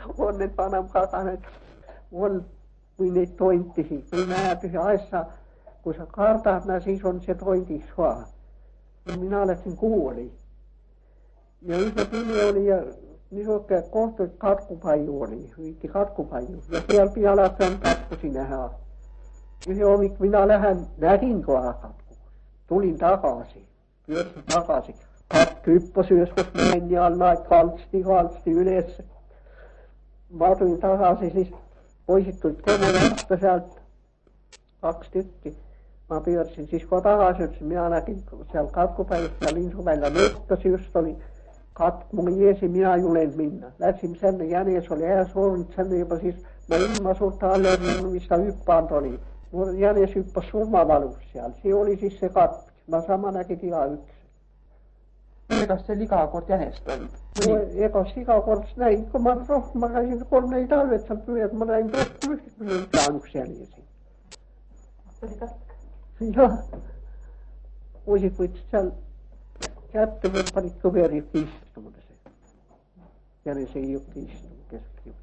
onnet vanhan kakanet. On kuin niitä tointtisi. Kun näytyi aissa, kun sä kartaat nää siis on se tointis vaan. Minä aletsin kuoli. Ja yhtä tuli oli ja niin oikein kohta katkupaju oli. Viitti katkupaju. Ja siellä pialat sen katku sinähän. Ja oli, minä lähden näkin tuolla katkuun. Tulin takaisin. Pyörsin takaisin. Kyppäsi joskus meni ja näin halsti yleensä. Mä tulin takaisin siis. Poisit tulit komonasta sieltä. 2 tykki. Mä pyörsin siis kun takaisin. Minä näkin siellä katkupäivässä ja Linsumäellä nöttösi just oli. Mun jeesi minä julen minna. Lätsin sen jänes oli suorunut sen jopa siis. Mä ilmaisuutta alle mistä hyppaan tuli. Mun jänes hyppäsi surmavalus siellä. Se oli siis se katku. Mä sama näkin ihan yksi. Eikös se likakort jänestä oli? No, eikä sikakort näin. Kun mä käsin 3 talvet sen pyydät. Mä näin yksi jäneesi. Joo. Voisit voit siellä. Kättä panit koveri istunut se. Jänes ei ole istunut keskellä.